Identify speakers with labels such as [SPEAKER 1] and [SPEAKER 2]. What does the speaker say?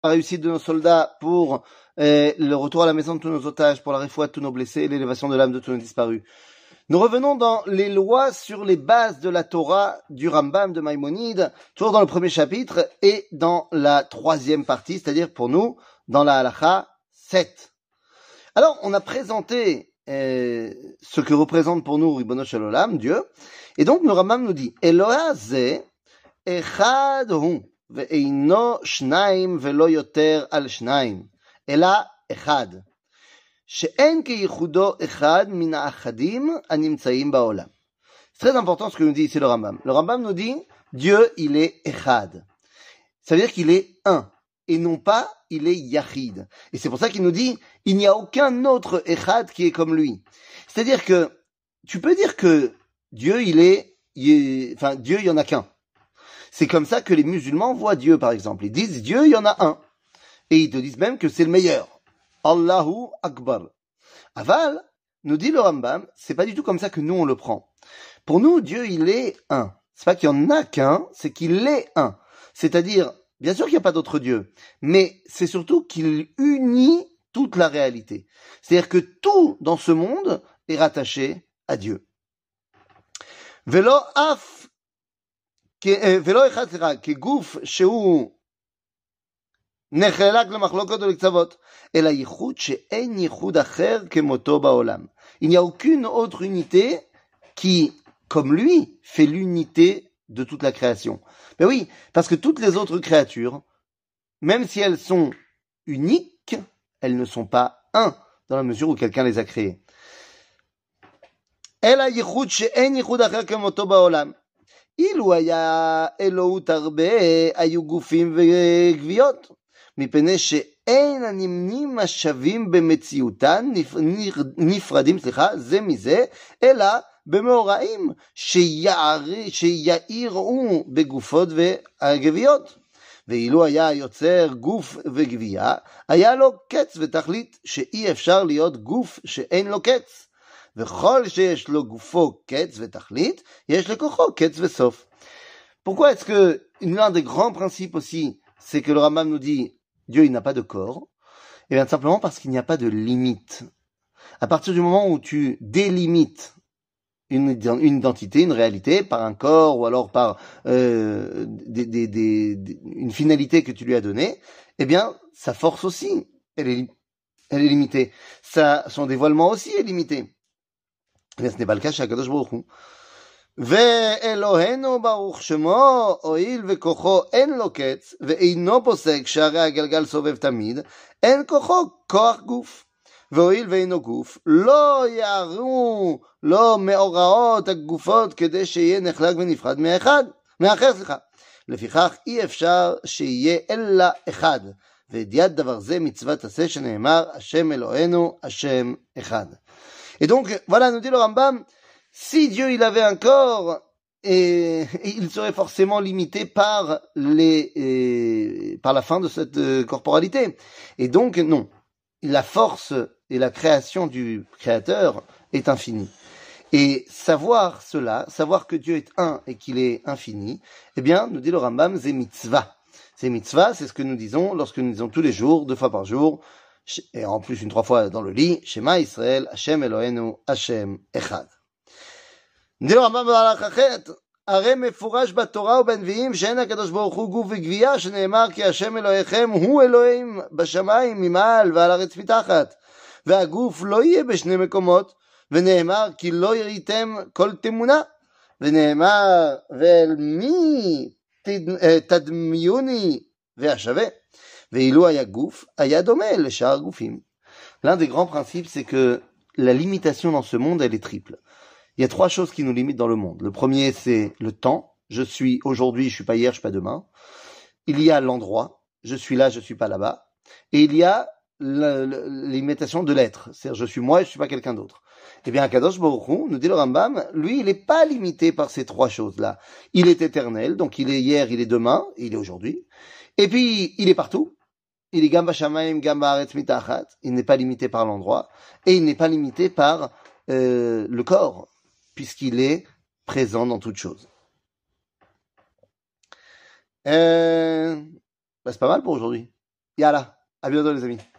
[SPEAKER 1] la réussite de nos soldats, pour le retour à la maison de tous nos otages, pour la réfoua de tous nos blessés, l'élévation de l'âme de tous nos disparus. Nous revenons dans les lois sur les bases de la Torah du Rambam de Maïmonide, toujours dans le premier chapitre et dans la troisième partie, c'est-à-dire pour nous, dans la Halacha 7. Alors, on a présenté ce que représente pour nous Ribono Shel Olam, Dieu, et donc le Rambam nous dit Eloha ze echad hu ve'eino shnaim ve'lo yoter al shnaim ela echad she'en keyichudo echad min ha'achadim hanimtzaim ba'olam. C'est très important ce que nous dit ici le Rambam. Le Rambam nous dit Dieu, il est echad. Ça veut dire qu'il est un. Et non pas, il est Yachid. Et c'est pour ça qu'il nous dit, il n'y a aucun autre Echad qui est comme lui. C'est-à-dire que, tu peux dire que Dieu, Dieu, il y en a qu'un. C'est comme ça que les musulmans voient Dieu, par exemple. Ils disent, Dieu, il y en a un. Et ils te disent même que c'est le meilleur. Allahu Akbar. Aval, nous dit le Rambam, c'est pas du tout comme ça que nous on le prend. Pour nous, Dieu, il est un. C'est pas qu'il y en a qu'un, c'est qu'il est un. C'est-à-dire, bien sûr qu'il n'y a pas d'autre Dieu, mais c'est surtout qu'il unit toute la réalité. C'est-à-dire que tout dans ce monde est rattaché à Dieu. Velo echad keguf shehu נחלק למחלוקות ולקצוות, אלא ייחוד שאין ייחוד אחר כמותו בעולם. Il n'y a aucune autre unité qui, comme lui, fait l'unité de toute la création. Ben oui, parce que toutes les autres créatures, même si elles sont uniques, elles ne sont pas un, dans la mesure où quelqu'un les a créées. אלא ייחוד שאין ייחוד אחר כמותו בעולם. אילו היה אלוהות הרבה, היו גופים וגוויות. מפני שאין הנמנים השווים במציאותן נפרדים, זה מזה, אלא במאורעים שיעירו בגופות והגוויות. ואילו היה יוצר גוף וגוויה, היה לו קץ ותכלית שאי אפשר להיות גוף שאין לו קץ. וכל שיש לו גופו קץ ותכלית, יש לכוחו קץ וסוף. Pourquoi est-ce que l'un des grands principes aussi, c'est que le Rambam nous dit Dieu, il n'a pas de corps? Eh bien, simplement parce qu'il n'y a pas de limite. À partir du moment où tu délimites une identité, une réalité, par un corps ou alors par une finalité que tu lui as donnée, eh bien, sa force aussi, elle est limitée. Son dévoilement aussi est limité. Eh bien, ce n'est pas le cas chez Akadosh Baruch Hu. ואלוהינו ברוך שמו, הואיל וכוחו אין לו קץ, ואינו פוסק שהרי הגלגל סובב תמיד, אין כוחו כוח גוף. והואיל ואינו גוף, לא יערו לו מאורעות הגופות כדי שיהיה נחלק ונפרד מאחר. לפיכך אי אפשר שיהיה אלא אחד, וידיעת דבר זה מצוות עשה שנאמר, השם אלוהינו, השם אחד. Et donc, voilà, nous dit le Rambam, si Dieu il avait un corps, il serait forcément limité par la fin de cette corporalité. Et donc non, la force et la création du Créateur est infinie. Et savoir cela, savoir que Dieu est un et qu'il est infini, eh bien, nous dit le Rambam, c'est mitzvah. C'est mitzvah, c'est ce que nous disons lorsque nous disons tous les jours, 2 fois par jour, et en plus 3 fois dans le lit, Shema Israël, Hashem Eloheinu, Hashem Echad. נדיר רמב"ם בהלכה אחרת, הרי מפורש בתורה ובנביאים שאין הקדוש ברוך הוא גוף וגבייה, שנאמר כי השם אלוהיכם הוא אלוהים בשמיים ממעל ועל הארץ מתחת, והגוף לא יהיה בשני מקומות, ונאמר כי לא יראיתם כל תמונה, ונאמר ואל מי תדמיוני והשווה, ואילו היה גוף, היה דומה לשאר גופים. L'un des grands principes, c'est que la limitation dans ce monde, elle est triple. Il y a 3 choses qui nous limitent dans le monde. Le premier, c'est le temps. Je suis aujourd'hui, je suis pas hier, je suis pas demain. Il y a l'endroit. Je suis là, je suis pas là-bas. Et il y a l'imitation de l'être. C'est-à-dire, je suis moi et je suis pas quelqu'un d'autre. Eh bien, Kadosh Baruch Hu, nous dit le Rambam, lui, il n'est pas limité par ces 3 choses-là. Il est éternel, donc il est hier, il est demain, il est aujourd'hui. Et puis, il est partout. Il est gam b'shamayim, gam ba'aretz mitachat. Il n'est pas limité par l'endroit. Et il n'est pas limité par le corps, puisqu'il est présent dans toute chose. C'est pas mal pour aujourd'hui. Yalla, à bientôt les amis.